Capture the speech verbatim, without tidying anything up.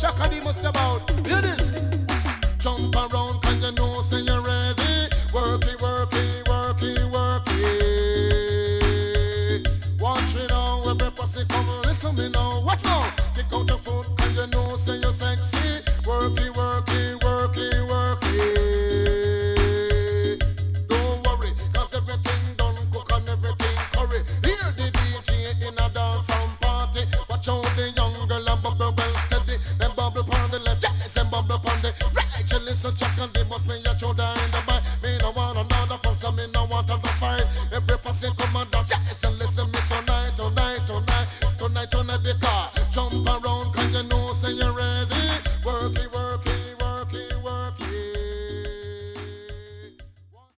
Shaka the must about. Hear this. Jump around, cause you know, say you